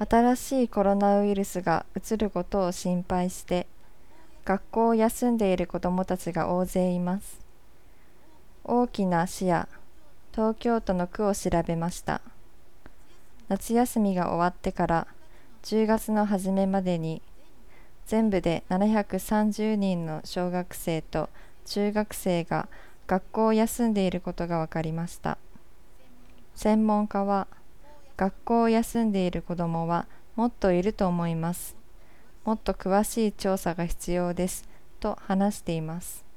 新しいコロナウイルスがうつることを心配して学校を休んでいる子どもたちが大勢います。大きな市や東京都の区を調べました。夏休みが終わってから10月の初めまでに全部で730人の小学生と中学生が学校を休んでいることが分かりました。専門家は、学校を休んでいる子どもはもっといると思います。もっと詳しい調査が必要ですと話しています。